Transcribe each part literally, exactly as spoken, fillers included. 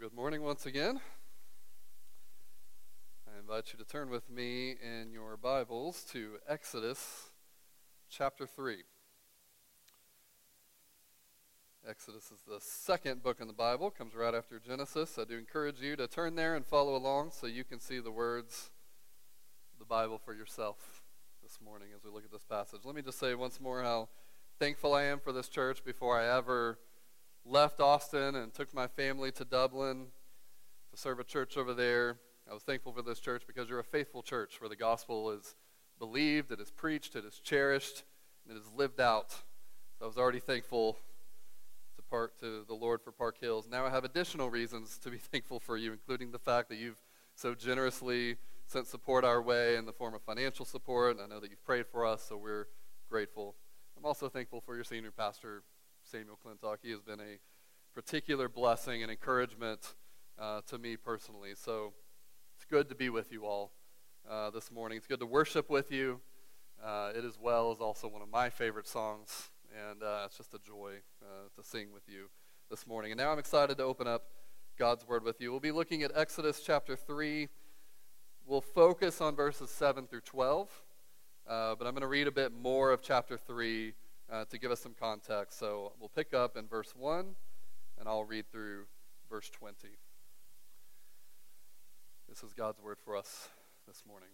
Good morning once again. I invite you to turn with me in your Bibles to Exodus chapter three. Exodus is the second book in the Bible, comes right after Genesis. I do encourage you to turn there and follow along so you can see the words of the Bible for yourself this morning as we look at this passage. Let me just say once more how thankful I am for this church. Before I ever left Austin and took my family to Dublin to serve a church over there, I was thankful for this church because you're a faithful church where the gospel is believed, it is preached, it is cherished, and it is lived out. So I was already thankful to Park to the Lord for Park Hills. Now I have additional reasons to be thankful for you, including the fact that you've so generously sent support our way in the form of financial support. I know that you've prayed for us, so we're grateful. I'm also thankful for your senior pastor, Samuel Clintock. He has been a particular blessing and encouragement uh, to me personally. So it's good to be with you all uh, this morning. It's good to worship with you. Uh, it as well is also one of my favorite songs, and uh, it's just a joy uh, to sing with you this morning. And now I'm excited to open up God's Word with you. We'll be looking at Exodus chapter three. We'll focus on verses seven through twelve, uh, but I'm going to read a bit more of chapter three Uh, to give us some context. So we'll pick up in verse one, and I'll read through verse twenty. This is God's word for us this morning.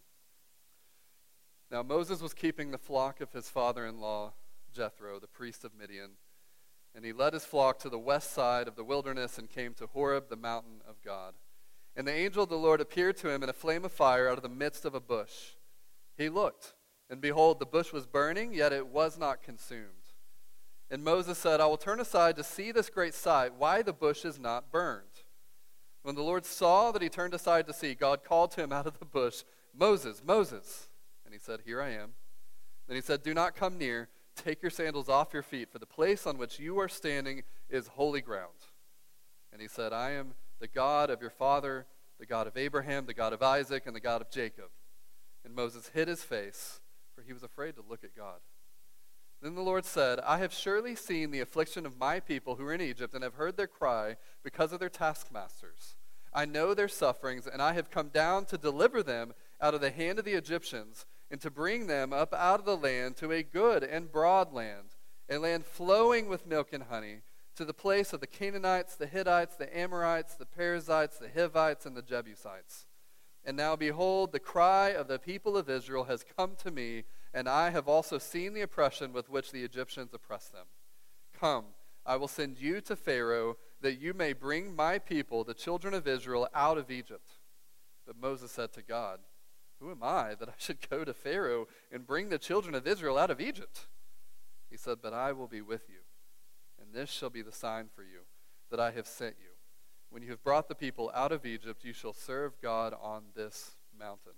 Now Moses was keeping the flock of his father-in-law, Jethro, the priest of Midian, and he led his flock to the west side of the wilderness and came to Horeb, the mountain of God. And the angel of the Lord appeared to him in a flame of fire out of the midst of a bush. He looked, and behold, the bush was burning, yet it was not consumed. And Moses said, I will turn aside to see this great sight, why the bush is not burned. When the Lord saw that he turned aside to see, God called to him out of the bush, Moses, Moses. And he said, Here I am. Then he said, Do not come near. Take your sandals off your feet, for the place on which you are standing is holy ground. And he said, I am the God of your father, the God of Abraham, the God of Isaac, and the God of Jacob. And Moses hid his face, for he was afraid to look at God. Then the Lord said, I have surely seen the affliction of my people who are in Egypt, and have heard their cry because of their taskmasters. I know their sufferings, and I have come down to deliver them out of the hand of the Egyptians, and to bring them up out of the land to a good and broad land, a land flowing with milk and honey, to the place of the Canaanites, the Hittites, the Amorites, the Perizzites, the Hivites, and the Jebusites. And now behold, the cry of the people of Israel has come to me, and I have also seen the oppression with which the Egyptians oppress them. Come, I will send you to Pharaoh, that you may bring my people, the children of Israel, out of Egypt. But Moses said to God, Who am I that I should go to Pharaoh and bring the children of Israel out of Egypt? He said, But I will be with you, and this shall be the sign for you, that I have sent you. When you have brought the people out of Egypt, you shall serve God on this mountain.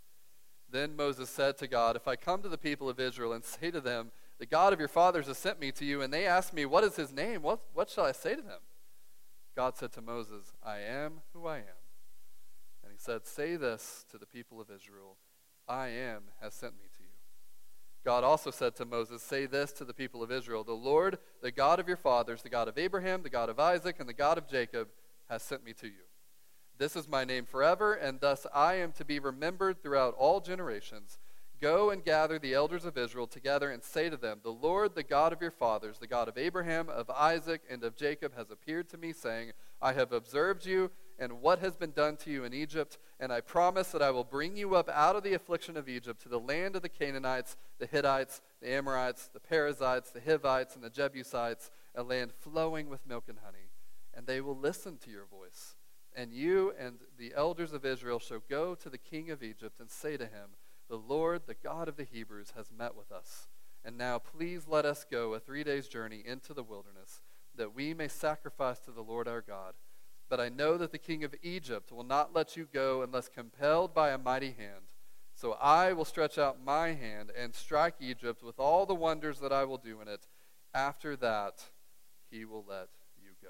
Then Moses said to God, If I come to the people of Israel and say to them, The God of your fathers has sent me to you, and they ask me, What is his name? What, what shall I say to them? God said to Moses, I am who I am. And he said, Say this to the people of Israel, I am has sent me to you. God also said to Moses, Say this to the people of Israel, The Lord, the God of your fathers, the God of Abraham, the God of Isaac, and the God of Jacob, has sent me to you. This is my name forever, and thus I am to be remembered throughout all generations. Go and gather the elders of Israel together and say to them, The Lord, the God of your fathers, the God of Abraham, of Isaac, and of Jacob, has appeared to me, saying, I have observed you and what has been done to you in Egypt, and I promise that I will bring you up out of the affliction of Egypt to the land of the Canaanites, the Hittites, the Amorites, the Perizzites, the Hivites, and the Jebusites, a land flowing with milk and honey. And they will listen to your voice. And you and the elders of Israel shall go to the king of Egypt and say to him, The Lord, the God of the Hebrews, has met with us. And now please let us go a three days' journey into the wilderness, that we may sacrifice to the Lord our God. But I know that the king of Egypt will not let you go unless compelled by a mighty hand. So I will stretch out my hand and strike Egypt with all the wonders that I will do in it. After that, he will let you go.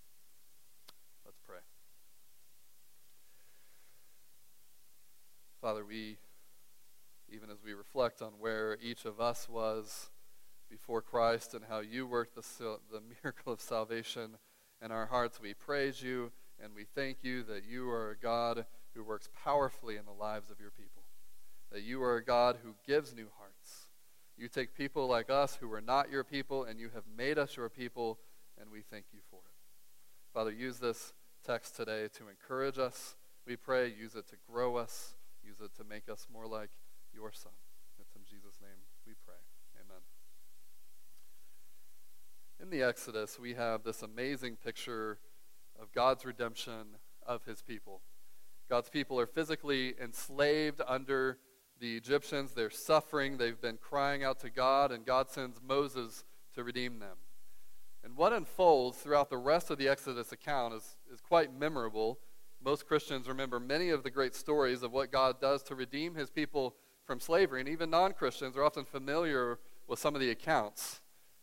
Let's pray. Father, we, even as we reflect on where each of us was before Christ and how you worked the, the miracle of salvation in our hearts, we praise you And we thank you that you are a God who works powerfully in the lives of your people, that you are a God who gives new hearts. You take people like us who are not your people, and you have made us your people, and we thank you for it. Father, use this text today to encourage us. We pray, use it to grow us, use it to make us more like your Son. It's in Jesus' name we pray. Amen. In the Exodus, we have this amazing picture of God's redemption of his people. God's people are physically enslaved under the Egyptians. They're suffering. They've been crying out to God, and God sends Moses to redeem them. And what unfolds throughout the rest of the Exodus account is, is quite memorable. Most Christians remember many of the great stories of what God does to redeem his people from slavery, and even non-Christians are often familiar with some of the accounts.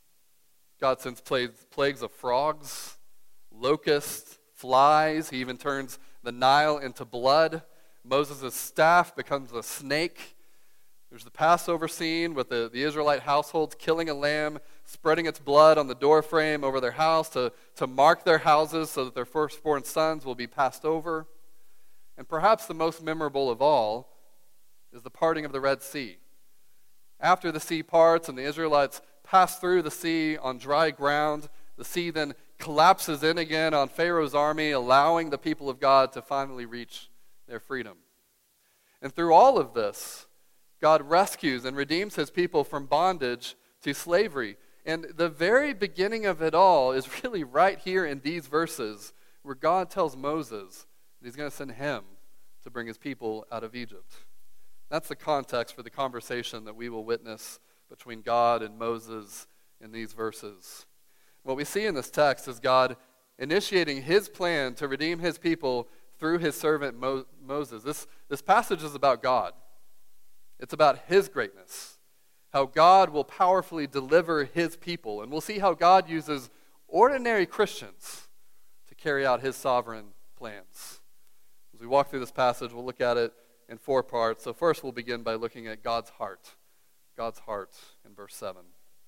God sends plagues, plagues of frogs, locusts, flies. He even turns the Nile into blood. Moses' staff becomes a snake. There's the Passover scene with the, the Israelite households killing a lamb, spreading its blood on the doorframe over their house to, to mark their houses so that their firstborn sons will be passed over. And perhaps the most memorable of all is the parting of the Red Sea. After the sea parts and the Israelites pass through the sea on dry ground, the sea then collapses in again on Pharaoh's army, allowing the people of God to finally reach their freedom. And through all of this, God rescues and redeems his people from bondage to slavery. And the very beginning of it all is really right here in these verses, where God tells Moses that he's going to send him to bring his people out of Egypt. That's the context for the conversation that we will witness between God and Moses in these verses. What we see in this text is God initiating his plan to redeem his people through his servant Mo- Moses. This, this passage is about God. It's about his greatness, how God will powerfully deliver his people. And we'll see how God uses ordinary Christians to carry out his sovereign plans. As we walk through this passage, we'll look at it in four parts. So first we'll begin by looking at God's heart. God's heart in verse seven.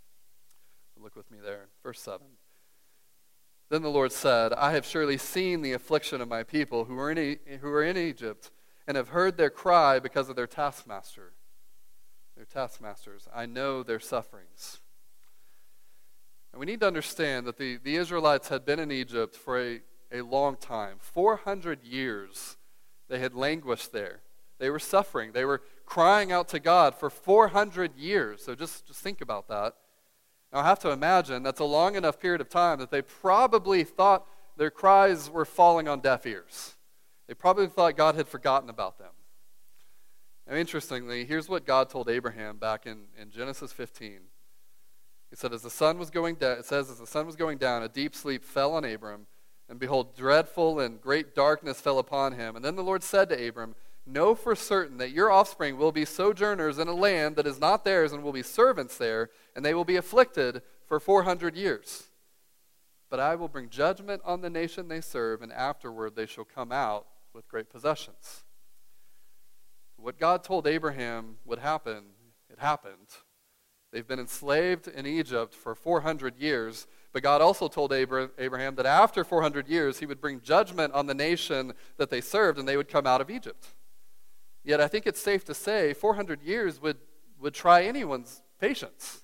Look with me there. Verse seven. Then the Lord said, I have surely seen the affliction of my people who are in, e- who are in Egypt, and have heard their cry because of their taskmaster. Their taskmasters. I know their sufferings. And we need to understand that the, the Israelites had been in Egypt for a, a long time. four hundred years they had languished there. They were suffering. They were crying out to God for four hundred years. So just, just think about that. Now, I have to imagine that's a long enough period of time that they probably thought their cries were falling on deaf ears. They probably thought God had forgotten about them. Now, interestingly, here's what God told Abraham back in, in Genesis fifteen. He said, as the sun was going down, it says, as the sun was going down, a deep sleep fell on Abram, and behold, dreadful and great darkness fell upon him. And then the Lord said to Abram, know for certain that your offspring will be sojourners in a land that is not theirs, and will be servants there, and they will be afflicted for four hundred years. But I will bring judgment on the nation they serve, and afterward they shall come out with great possessions. What God told Abraham would happen, it happened. They've been enslaved in Egypt for four hundred years, but God also told Abraham that after four hundred years he would bring judgment on the nation that they served, and they would come out of Egypt. Yet I think it's safe to say four hundred years would, would try anyone's patience.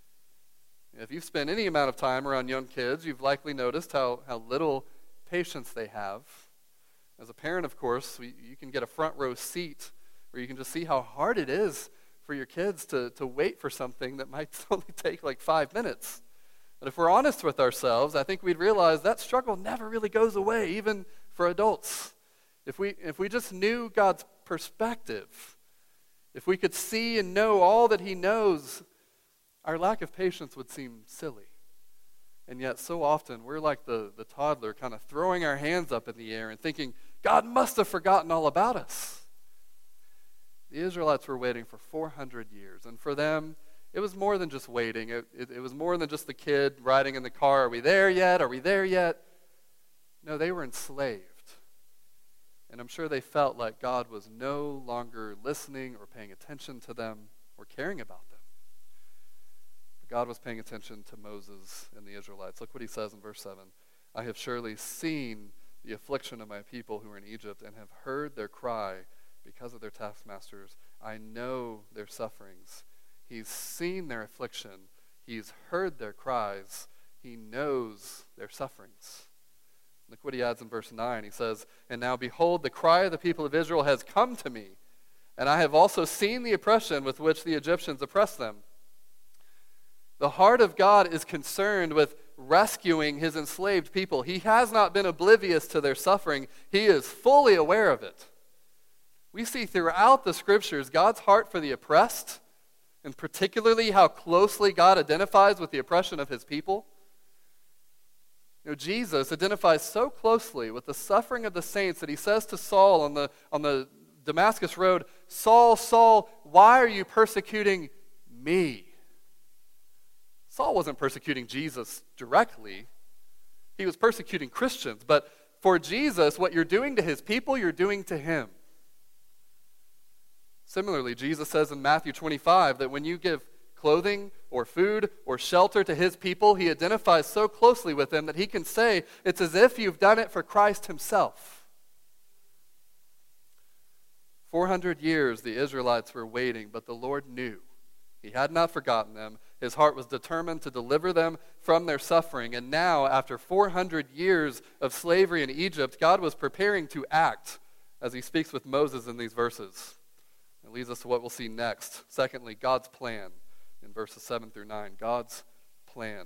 If you've spent any amount of time around young kids, you've likely noticed how, how little patience they have. As a parent, of course, we, you can get a front row seat where you can just see how hard it is for your kids to, to wait for something that might only take like five minutes. But if we're honest with ourselves, I think we'd realize that struggle never really goes away, even for adults. If we, if we just knew God's perspective, if we could see and know all that he knows, our lack of patience would seem silly. And yet so often we're like the, the toddler kind of throwing our hands up in the air and thinking, God must have forgotten all about us. The Israelites were waiting for four hundred years, and for them, it was more than just waiting. It, it, it was more than just the kid riding in the car, are we there yet? Are we there yet? No, they were enslaved. And I'm sure they felt like God was no longer listening or paying attention to them or caring about them. But God was paying attention to Moses and the Israelites. Look what he says in verse seven. I have surely seen the affliction of my people who are in Egypt and have heard their cry because of their taskmasters. I know their sufferings. He's seen their affliction. He's heard their cries. He knows their sufferings. Look what he adds in verse nine. He says, and now behold, the cry of the people of Israel has come to me, and I have also seen the oppression with which the Egyptians oppress them. The heart of God is concerned with rescuing his enslaved people. He has not been oblivious to their suffering. He is fully aware of it. We see throughout the scriptures God's heart for the oppressed, and particularly how closely God identifies with the oppression of his people. You know, Jesus identifies so closely with the suffering of the saints that he says to Saul on the, on the Damascus road, Saul, Saul, why are you persecuting me? Saul wasn't persecuting Jesus directly. He was persecuting Christians. But for Jesus, what you're doing to his people, you're doing to him. Similarly, Jesus says in Matthew twenty-five that when you give clothing or food or shelter to his people, he identifies so closely with them that he can say it's as if you've done it for Christ himself. four hundred years the Israelites were waiting, but the Lord knew. He had not forgotten them. His heart was determined to deliver them from their suffering. And now, after four hundred years of slavery in Egypt, God was preparing to act as he speaks with Moses in these verses. It leads us to what we'll see next. Secondly, God's plan in verses seven through nine. God's plan.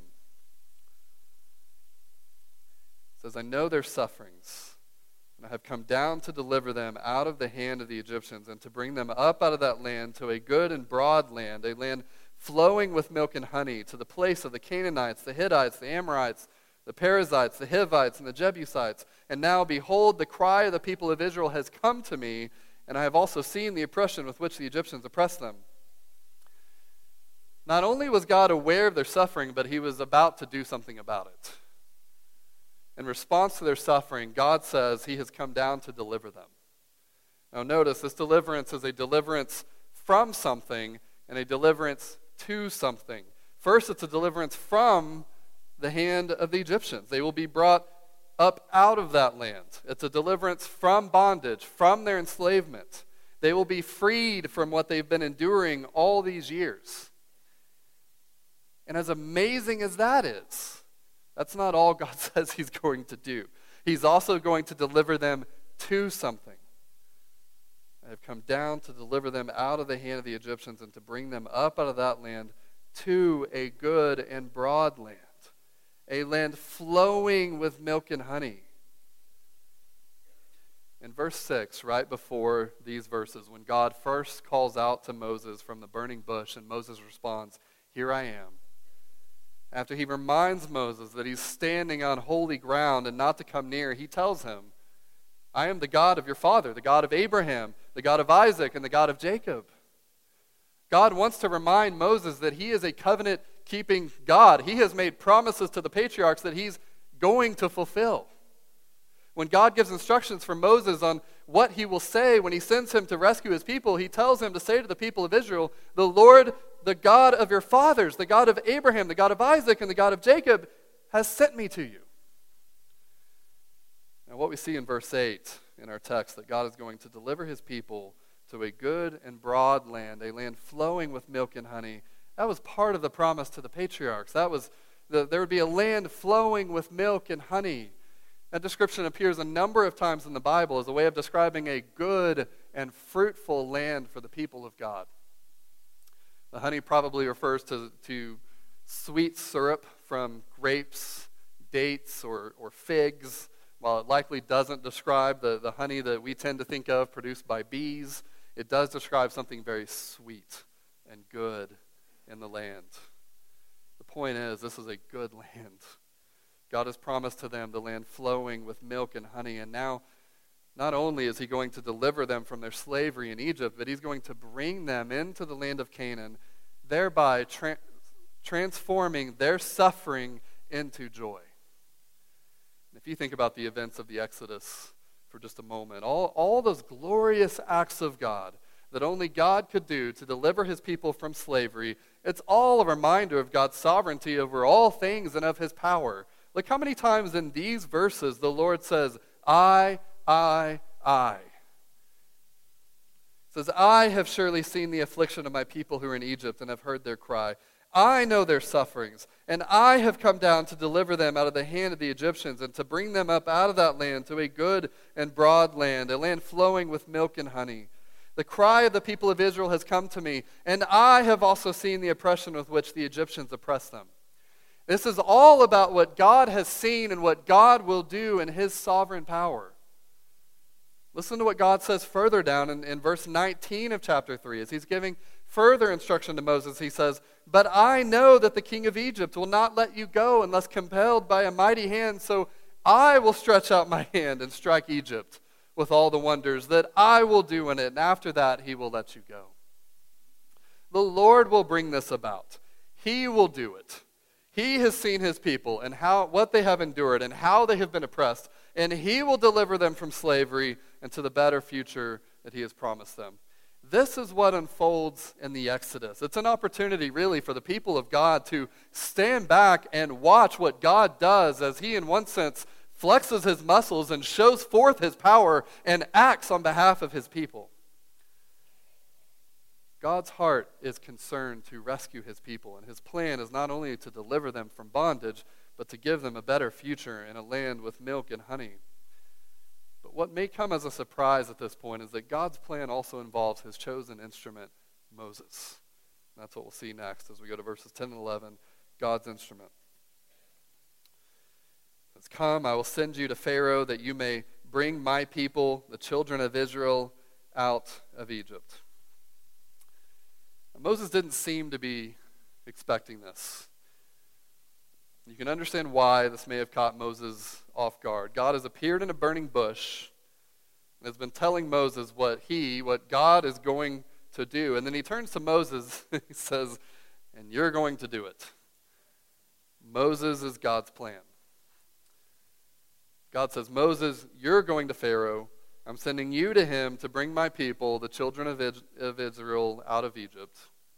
It says, I know their sufferings, and I have come down to deliver them out of the hand of the Egyptians and to bring them up out of that land to a good and broad land, a land flowing with milk and honey, to the place of the Canaanites, the Hittites, the Amorites, the Perizzites, the Hivites, and the Jebusites. And now, behold, the cry of the people of Israel has come to me, and I have also seen the oppression with which the Egyptians oppress them. Not only was God aware of their suffering, but he was about to do something about it. In response to their suffering, God says he has come down to deliver them. Now notice, this deliverance is a deliverance from something and a deliverance to something. First, it's a deliverance from the hand of the Egyptians. They will be brought up out of that land. It's a deliverance from bondage, from their enslavement. They will be freed from what they've been enduring all these years. And as amazing as that is, that's not all God says he's going to do. He's also going to deliver them to something. I have come down to deliver them out of the hand of the Egyptians and to bring them up out of that land to a good and broad land, a land flowing with milk and honey. In verse six, right before these verses, when God first calls out to Moses from the burning bush and Moses responds, "Here I am." After he reminds Moses that he's standing on holy ground and not to come near, he tells him, I am the God of your father, the God of Abraham, the God of Isaac, and the God of Jacob. God wants to remind Moses that he is a covenant-keeping God. He has made promises to the patriarchs that he's going to fulfill. When God gives instructions for Moses on what he will say when he sends him to rescue his people, he tells him to say to the people of Israel, the Lord, the God of your fathers, the God of Abraham, the God of Isaac, and the God of Jacob, has sent me to you. Now what we see in verse eight in our text, that God is going to deliver his people to a good and broad land, a land flowing with milk and honey, that was part of the promise to the patriarchs. That was the, there would be a land flowing with milk and honey. That description appears a number of times in the Bible as a way of describing a good and fruitful land for the people of God. The honey probably refers to, to sweet syrup from grapes, dates, or, or figs, while it likely doesn't describe the, the honey that we tend to think of produced by bees. It does describe something very sweet and good in the land. The point is, this is a good land. God has promised to them the land flowing with milk and honey, and now not only is he going to deliver them from their slavery in Egypt, but he's going to bring them into the land of Canaan, thereby tra- transforming their suffering into joy. And if you think about the events of the Exodus for just a moment, all, all those glorious acts of God that only God could do to deliver his people from slavery, it's all a reminder of God's sovereignty over all things and of his power. Look how many times in these verses the Lord says, I, I, I. It says, I have surely seen the affliction of my people who are in Egypt and have heard their cry. I know their sufferings, and I have come down to deliver them out of the hand of the Egyptians and to bring them up out of that land to a good and broad land, a land flowing with milk and honey. The cry of the people of Israel has come to me, and I have also seen the oppression with which the Egyptians oppress them. This is all about what God has seen and what God will do in his sovereign power. Listen to what God says further down in, in verse nineteen of chapter three. As he's giving further instruction to Moses, he says, but I know that the king of Egypt will not let you go unless compelled by a mighty hand, so I will stretch out my hand and strike Egypt with all the wonders that I will do in it, and after that he will let you go. The Lord will bring this about. He will do it. He has seen his people and how what they have endured and how they have been oppressed, and he will deliver them from slavery and to the better future that he has promised them. This is what unfolds in the Exodus. It's an opportunity, really, for the people of God to stand back and watch what God does as he, in one sense, flexes his muscles and shows forth his power and acts on behalf of his people. God's heart is concerned to rescue his people, and his plan is not only to deliver them from bondage, but to give them a better future in a land with milk and honey. But what may come as a surprise at this point is that God's plan also involves his chosen instrument, Moses. And that's what we'll see next as we go to verses ten and eleven, God's instrument. It says, come, I will send you to Pharaoh that you may bring my people, the children of Israel, out of Egypt. Moses didn't seem to be expecting this. You can understand why this may have caught Moses off guard. God has appeared in a burning bush and has been telling Moses what he, what God is going to do. And then he turns to Moses and he says, and you're going to do it. Moses is God's plan. God says, Moses, you're going to Pharaoh. I'm sending you to him to bring my people, the children of Israel, out of Egypt.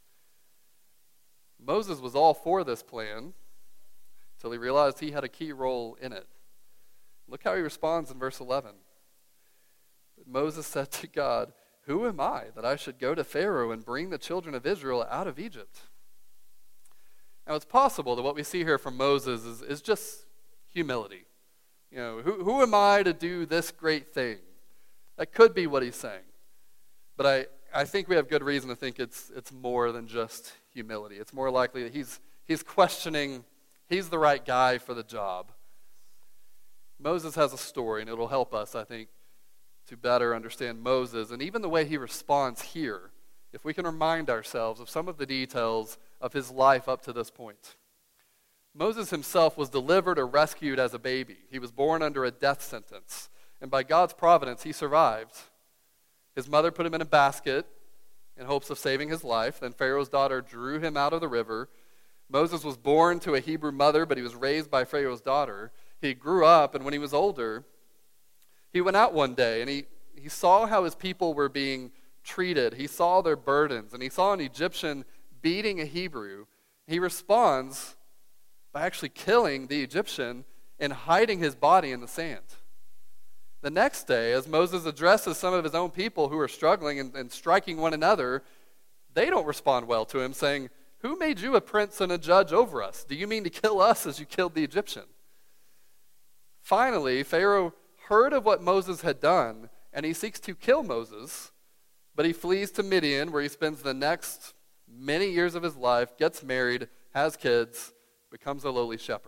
Moses was all for this plan until he realized he had a key role in it. Look how he responds in verse eleven. Moses said to God, who am I that I should go to Pharaoh and bring the children of Israel out of Egypt? Now it's possible that what we see here from Moses is, is just humility. You know, who, who am I to do this great thing? That could be what he's saying. But I, I think we have good reason to think it's it's more than just humility. It's more likely that he's he's questioning, he's the right guy for the job. Moses has a story, and it'll help us, I think, to better understand Moses and even the way he responds here, if we can remind ourselves of some of the details of his life up to this point. Moses himself was delivered or rescued as a baby. He was born under a death sentence. And by God's providence, he survived. His mother put him in a basket in hopes of saving his life. Then Pharaoh's daughter drew him out of the river. Moses was born to a Hebrew mother, but he was raised by Pharaoh's daughter. He grew up, and when he was older, he went out one day, and he, he saw how his people were being treated. He saw their burdens, and he saw an Egyptian beating a Hebrew. He responds by actually killing the Egyptian and hiding his body in the sand. The next day, as Moses addresses some of his own people who are struggling and, and striking one another, they don't respond well to him, saying, who made you a prince and a judge over us? Do you mean to kill us as you killed the Egyptian? Finally, Pharaoh heard of what Moses had done, and he seeks to kill Moses, but he flees to Midian, where he spends the next many years of his life, gets married, has kids, becomes a lowly shepherd.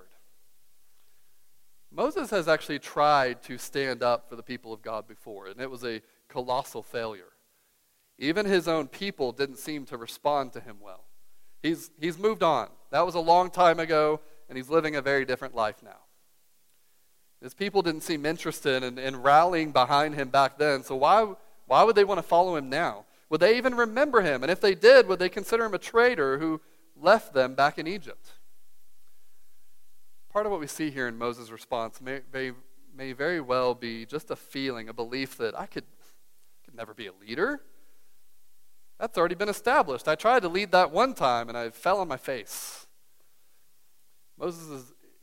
Moses has actually tried to stand up for the people of God before, and it was a colossal failure. Even his own people didn't seem to respond to him well. He's, he's moved on. That was a long time ago, and he's living a very different life now. His people didn't seem interested in, in rallying behind him back then, so why, why would they want to follow him now? Would they even remember him? And if they did, would they consider him a traitor who left them back in Egypt? Part of what we see here in Moses' response may, may, may very well be just a feeling, a belief that I could, could never be a leader. That's already been established. I tried to lead that one time, and I fell on my face. Moses is,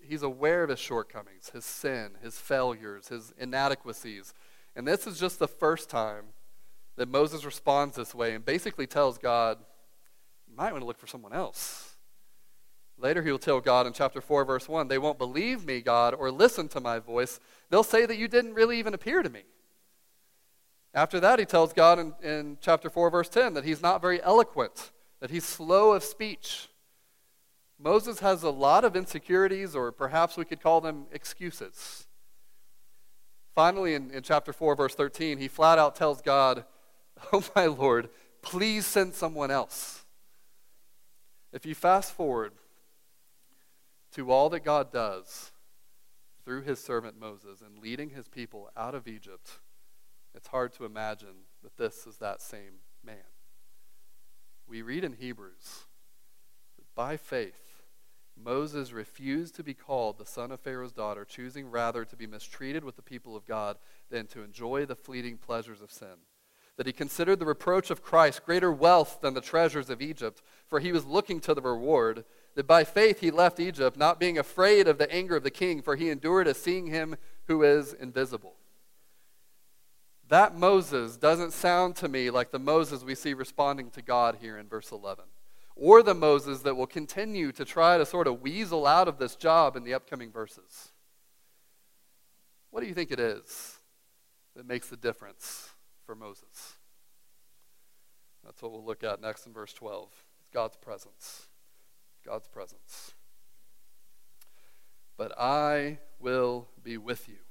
he's aware of his shortcomings, his sin, his failures, his inadequacies. And this is just the first time that Moses responds this way and basically tells God, you might want to look for someone else. Later he will tell God in chapter four, verse one, they won't believe me, God, or listen to my voice. They'll say that you didn't really even appear to me. After that, he tells God in, in chapter four, verse ten, that he's not very eloquent, that he's slow of speech. Moses has a lot of insecurities, or perhaps we could call them excuses. Finally, in, in chapter four, verse thirteen, he flat out tells God, oh my Lord, please send someone else. If you fast forward to all that God does through his servant Moses and leading his people out of Egypt, it's hard to imagine that this is that same man. We read in Hebrews that by faith, Moses refused to be called the son of Pharaoh's daughter, choosing rather to be mistreated with the people of God than to enjoy the fleeting pleasures of sin. That he considered the reproach of Christ greater wealth than the treasures of Egypt, for he was looking to the reward. That by faith he left Egypt, not being afraid of the anger of the king, for he endured as seeing him who is invisible. That Moses doesn't sound to me like the Moses we see responding to God here in verse eleven, or the Moses that will continue to try to sort of weasel out of this job in the upcoming verses. What do you think it is that makes the difference for Moses? That's what we'll look at next in verse twelve. It's God's presence. God's presence. But I will be with you.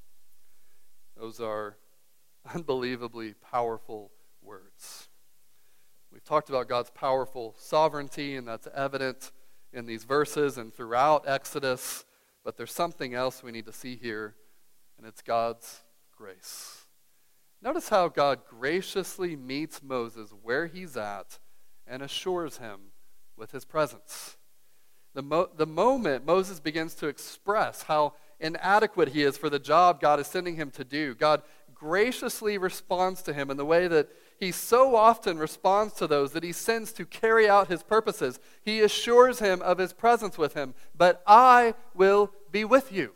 Those are unbelievably powerful words. We've talked about God's powerful sovereignty, and that's evident in these verses and throughout Exodus, but there's something else we need to see here, and it's God's grace. Notice how God graciously meets Moses where he's at and assures him with his presence. The, mo- the moment Moses begins to express how inadequate he is for the job God is sending him to do, God graciously responds to him in the way that he so often responds to those that he sends to carry out his purposes. He assures him of his presence with him, but I will be with you.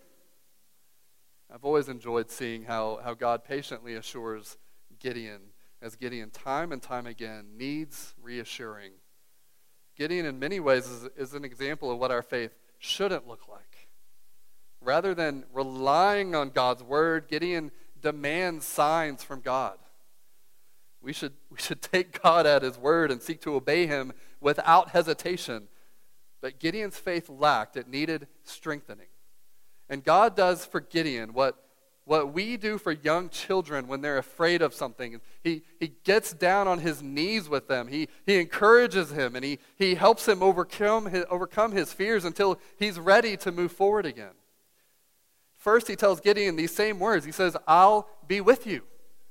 I've always enjoyed seeing how, how God patiently assures Gideon, as Gideon time and time again needs reassuring. Gideon in many ways is, is an example of what our faith shouldn't look like. Rather than relying on God's word, Gideon demands signs from God. We should, we should take God at his word and seek to obey him without hesitation. But Gideon's faith lacked. It needed strengthening. And God does for Gideon what, what we do for young children when they're afraid of something. He, he gets down on his knees with them. He, he encourages him, and he, he helps him overcome his, overcome his fears until he's ready to move forward again. First, he tells Gideon these same words. He says, I'll be with you.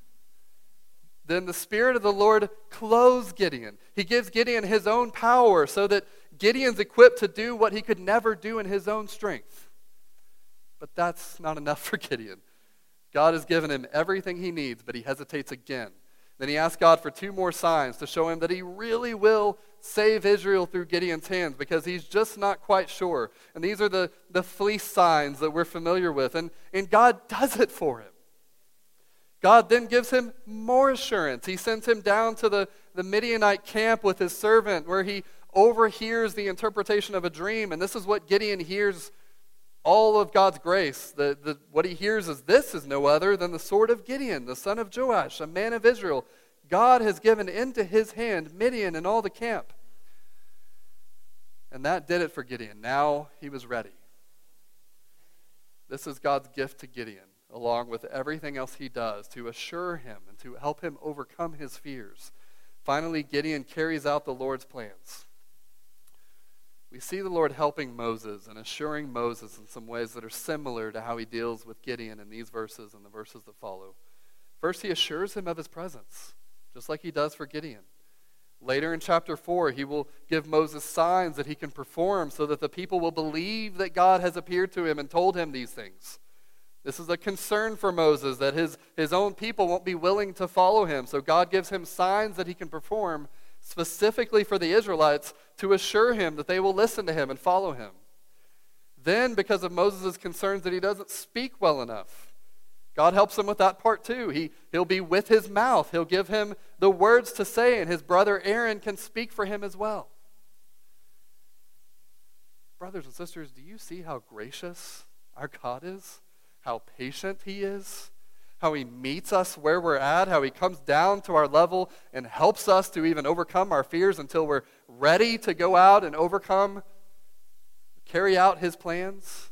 Then the Spirit of the Lord clothes Gideon. He gives Gideon his own power so that Gideon's equipped to do what he could never do in his own strength. But that's not enough for Gideon. God has given him everything he needs, but he hesitates again. Then he asks God for two more signs to show him that he really will save Israel through Gideon's hands, because he's just not quite sure. And these are the, the fleece signs that we're familiar with. And, and God does it for him. God then gives him more assurance. He sends him down to the, the Midianite camp with his servant, where he overhears the interpretation of a dream. And this is what Gideon hears, all of God's grace. The, the, what he hears is, this is no other than the sword of Gideon, the son of Joash, a man of Israel. God has given into his hand Midian and all the camp. And that did it for Gideon. Now he was ready. This is God's gift to Gideon, along with everything else he does to assure him and to help him overcome his fears. Finally, Gideon carries out the Lord's plans. We see the Lord helping Moses and assuring Moses in some ways that are similar to how he deals with Gideon in these verses and the verses that follow. First, he assures him of his presence, just like he does for Gideon. Later in chapter four, he will give Moses signs that he can perform so that the people will believe that God has appeared to him and told him these things. This is a concern for Moses, that his, his own people won't be willing to follow him. So God gives him signs that he can perform specifically for the Israelites to assure him that they will listen to him and follow him. Then, because of Moses' concerns that he doesn't speak well enough, God helps him with that part too. He, he'll be with his mouth. He'll give him the words to say, and his brother Aaron can speak for him as well. Brothers and sisters, do you see how gracious our God is? How patient he is? How he meets us where we're at? How he comes down to our level and helps us to even overcome our fears until we're ready to go out and overcome, carry out his plans?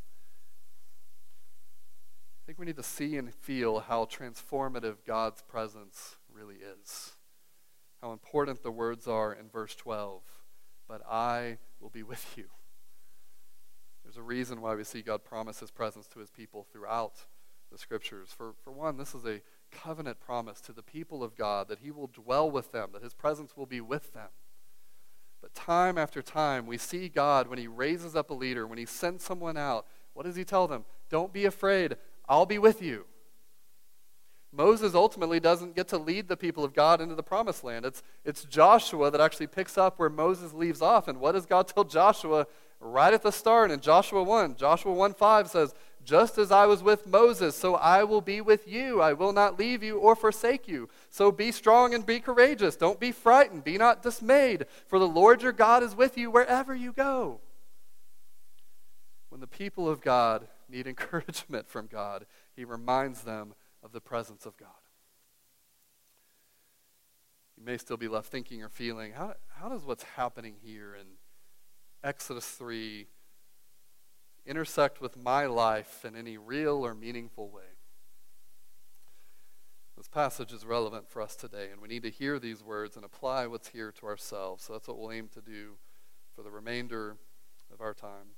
I think we need to see and feel how transformative God's presence really is. How important the words are in verse twelve. But I will be with you. There's a reason why we see God promise his presence to his people throughout the scriptures. For, for one, this is a covenant promise to the people of God that he will dwell with them, that his presence will be with them. But time after time, we see God when he raises up a leader, when he sends someone out, what does he tell them? Don't be afraid. I'll be with you. Moses ultimately doesn't get to lead the people of God into the promised land. It's, it's Joshua that actually picks up where Moses leaves off. And what does God tell Joshua right at the start in Joshua one? Joshua one five says, just as I was with Moses, so I will be with you. I will not leave you or forsake you. So be strong and be courageous. Don't be frightened. Be not dismayed. For the Lord your God is with you wherever you go. When the people of God need encouragement from God, he reminds them of the presence of God. You may still be left thinking or feeling, how, how does what's happening here in Exodus three intersect with my life in any real or meaningful way? This passage is relevant for us today, and we need to hear these words and apply what's here to ourselves. So that's what we'll aim to do for the remainder of our time.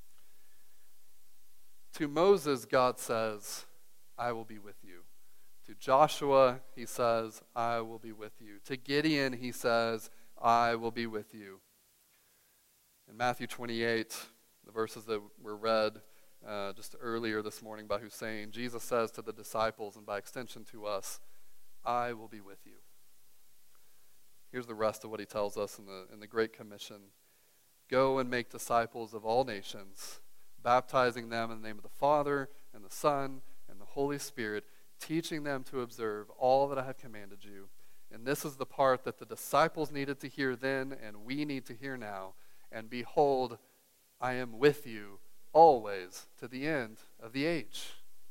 To Moses, God says, I will be with you. To Joshua, he says, I will be with you. To Gideon, he says, I will be with you. In Matthew twenty-eight, the verses that were read uh, just earlier this morning by Hussein, Jesus says to the disciples, and by extension to us, I will be with you. Here's the rest of what he tells us in the, in the Great Commission. Go and make disciples of all nations, baptizing them in the name of the Father and the Son and the Holy Spirit, teaching them to observe all that I have commanded you. And this is the part that the disciples needed to hear then, and we need to hear now. And behold, I am with you always to the end of the age.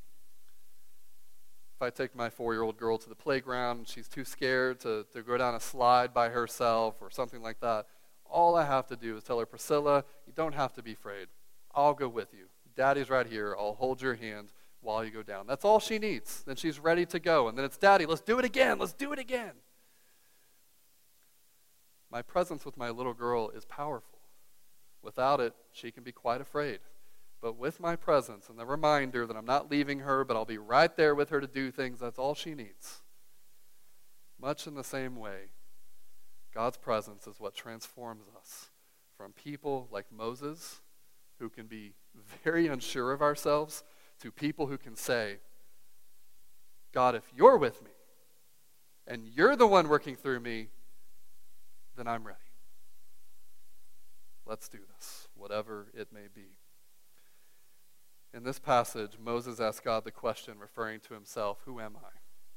If I take my four-year-old girl to the playground and she's too scared to, to go down a slide by herself or something like that, all I have to do is tell her, Priscilla, you don't have to be afraid. I'll go with you. Daddy's right here. I'll hold your hand while you go down. That's all she needs. Then she's ready to go. And then it's, Daddy, let's do it again. Let's do it again. My presence with my little girl is powerful. Without it, she can be quite afraid. But with my presence and the reminder that I'm not leaving her, but I'll be right there with her to do things, that's all she needs. Much in the same way, God's presence is what transforms us from people like Moses, who can be very unsure of ourselves, to people who can say, God, if you're with me, and you're the one working through me, then I'm ready. Let's do this, whatever it may be. In this passage, Moses asks God the question, referring to himself, who am I?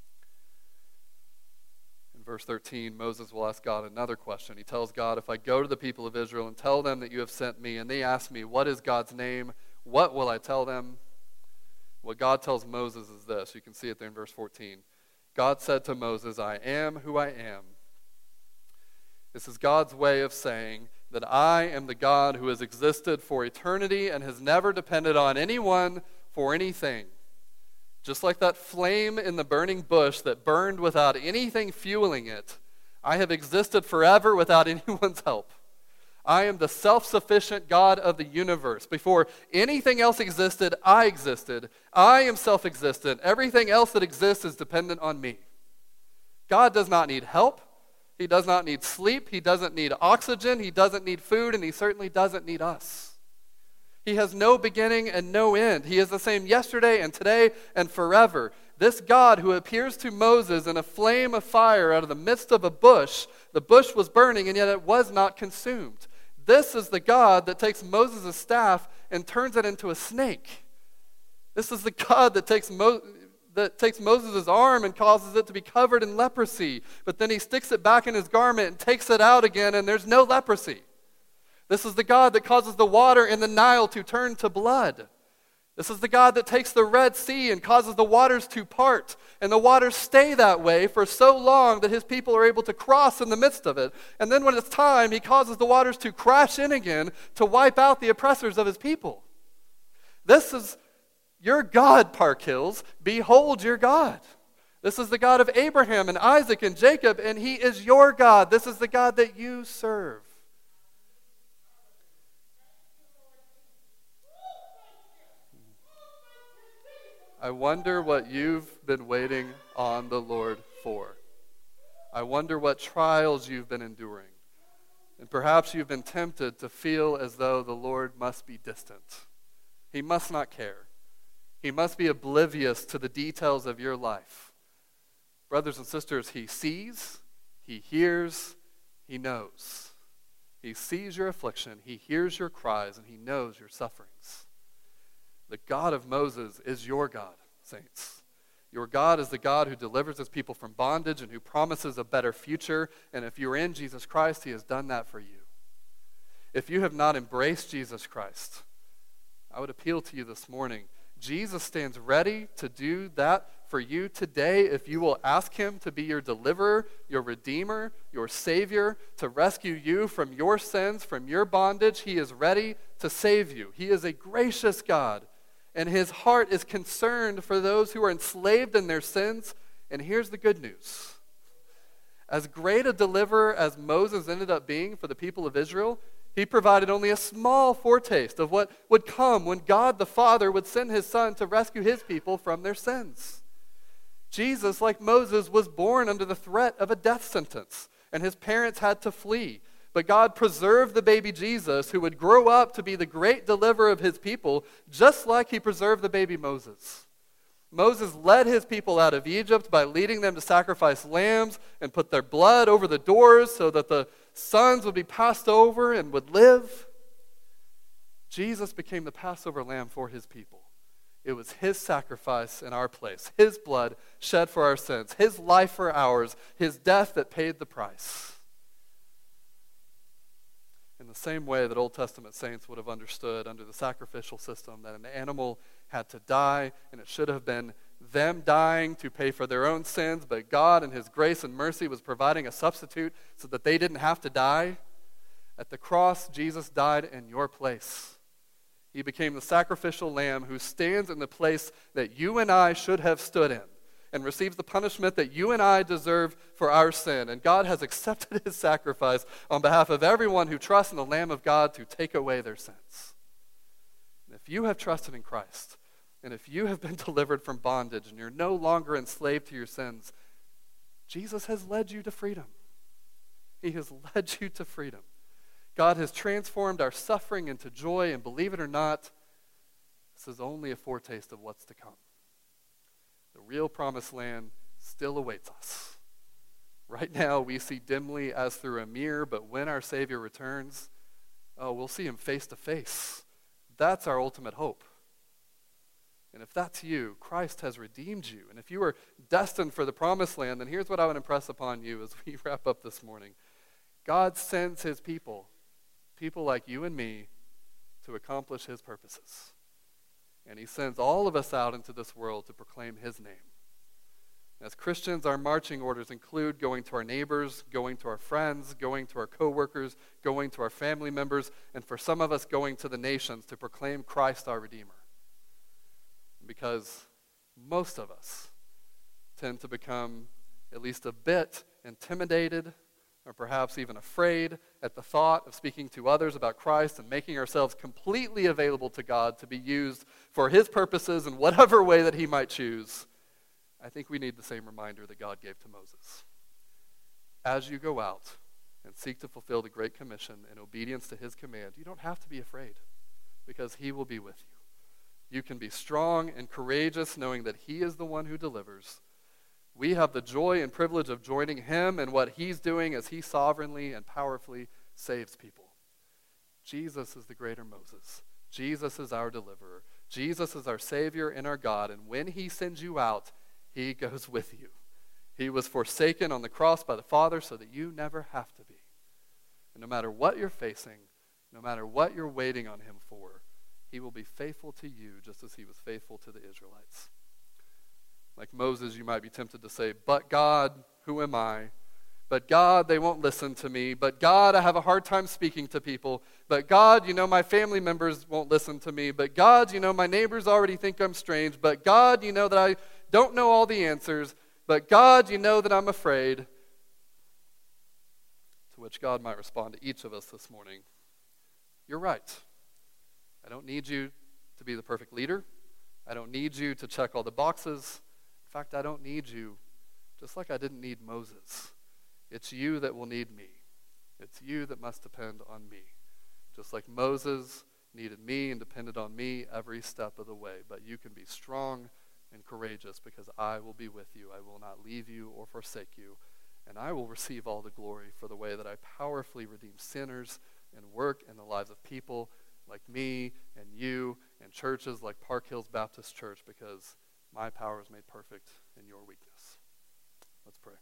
In verse thirteen, Moses will ask God another question. He tells God, if I go to the people of Israel and tell them that you have sent me, and they ask me, what is God's name? What will I tell them? What God tells Moses is this. You can see it there in verse fourteen. God said to Moses, I am who I am. This is God's way of saying that I am the God who has existed for eternity and has never depended on anyone for anything. Just like that flame in the burning bush that burned without anything fueling it, I have existed forever without anyone's help. I am the self-sufficient God of the universe. Before anything else existed, I existed. I am self-existent. Everything else that exists is dependent on me. God does not need help. He does not need sleep. He doesn't need oxygen. He doesn't need food, and he certainly doesn't need us. He has no beginning and no end. He is the same yesterday and today and forever. This God who appears to Moses in a flame of fire out of the midst of a bush, the bush was burning and yet it was not consumed. This is the God that takes Moses' staff and turns it into a snake. This is the God that takes Mo- that takes Moses' arm and causes it to be covered in leprosy, but then he sticks it back in his garment and takes it out again, and there's no leprosy. This is the God that causes the water in the Nile to turn to blood. This is the God that takes the Red Sea and causes the waters to part, and the waters stay that way for so long that his people are able to cross in the midst of it. And then when it's time, he causes the waters to crash in again to wipe out the oppressors of his people. This is your God, Park Hills. Behold your God. This is the God of Abraham and Isaac and Jacob, and he is your God. This is the God that you serve. I wonder what you've been waiting on the Lord for. I wonder what trials you've been enduring. And perhaps you've been tempted to feel as though the Lord must be distant. He must not care. He must be oblivious to the details of your life. Brothers and sisters, he sees, he hears, he knows. He sees your affliction, he hears your cries, and he knows your sufferings. The God of Moses is your God, saints. Your God is the God who delivers his people from bondage and who promises a better future. And if you're in Jesus Christ, he has done that for you. If you have not embraced Jesus Christ, I would appeal to you this morning. Jesus stands ready to do that for you today if you will ask him to be your deliverer, your redeemer, your savior, to rescue you from your sins, from your bondage. He is ready to save you. He is a gracious God. And his heart is concerned for those who are enslaved in their sins. And here's the good news. As great a deliverer as Moses ended up being for the people of Israel, he provided only a small foretaste of what would come when God the Father would send his Son to rescue his people from their sins. Jesus, like Moses, was born under the threat of a death sentence, and his parents had to flee. But God preserved the baby Jesus, who would grow up to be the great deliverer of his people, just like he preserved the baby Moses. Moses led his people out of Egypt by leading them to sacrifice lambs and put their blood over the doors so that the sons would be passed over and would live. Jesus became the Passover lamb for his people. It was his sacrifice in our place, his blood shed for our sins, his life for ours, his death that paid the price. In the same way that Old Testament saints would have understood under the sacrificial system that an animal had to die, and it should have been them dying to pay for their own sins, but God in his grace and mercy was providing a substitute so that they didn't have to die. At the cross, Jesus died in your place. He became the sacrificial lamb who stands in the place that you and I should have stood in, and receives the punishment that you and I deserve for our sin. And God has accepted his sacrifice on behalf of everyone who trusts in the Lamb of God to take away their sins. And if you have trusted in Christ, and if you have been delivered from bondage and you're no longer enslaved to your sins, Jesus has led you to freedom. He has led you to freedom. God has transformed our suffering into joy, and believe it or not, this is only a foretaste of what's to come. The real promised land still awaits us. Right now, we see dimly as through a mirror, but when our Savior returns, oh, we'll see him face to face. That's our ultimate hope. And if that's you, Christ has redeemed you. And if you are destined for the promised land, then here's what I would impress upon you as we wrap up this morning. God sends his people, people like you and me, to accomplish his purposes. And he sends all of us out into this world to proclaim his name. As Christians, our marching orders include going to our neighbors, going to our friends, going to our coworkers, going to our family members, and for some of us, going to the nations to proclaim Christ our Redeemer. Because most of us tend to become at least a bit intimidated or perhaps even afraid at the thought of speaking to others about Christ and making ourselves completely available to God to be used for his purposes in whatever way that he might choose. I think we need the same reminder that God gave to Moses. As you go out and seek to fulfill the Great Commission in obedience to his command, you don't have to be afraid because he will be with you. You can be strong and courageous knowing that he is the one who delivers. We have the joy and privilege of joining him in what he's doing as he sovereignly and powerfully saves people. Jesus is the greater Moses. Jesus is our deliverer. Jesus is our Savior and our God, and when he sends you out, he goes with you. He was forsaken on the cross by the Father so that you never have to be. And no matter what you're facing, no matter what you're waiting on him for, he will be faithful to you just as he was faithful to the Israelites. Like Moses, you might be tempted to say, but God, who am I? But God, they won't listen to me. But God, I have a hard time speaking to people. But God, you know, my family members won't listen to me. But God, you know, my neighbors already think I'm strange. But God, you know that I don't know all the answers. But God, you know that I'm afraid. To which God might respond to each of us this morning, you're right. I don't need you to be the perfect leader. I don't need you to check all the boxes. In fact, I don't need you, just like I didn't need Moses. It's you that will need me. It's you that must depend on me. Just like Moses needed me and depended on me every step of the way. But you can be strong and courageous because I will be with you. I will not leave you or forsake you. And I will receive all the glory for the way that I powerfully redeem sinners and work in the lives of people like me and you and churches like Park Hills Baptist Church, because my power is made perfect in your weakness. Let's pray.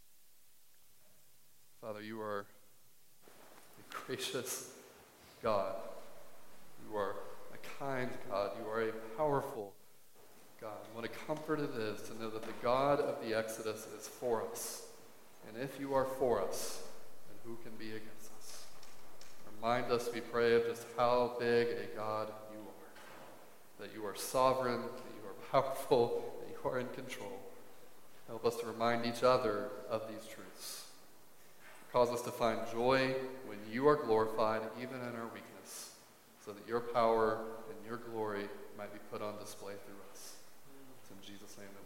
Father, you are a gracious God. You are a kind God. You are a powerful God. What a comfort it is to know that the God of the Exodus is for us. And if you are for us, then who can be against us? Remind us, we pray, of just how big a God you are. That you are sovereign, that you are powerful, that you are in control. Help us to remind each other of these truths. Cause us to find joy when you are glorified, even in our weakness, so that your power and your glory might be put on display through us. It's in Jesus' name that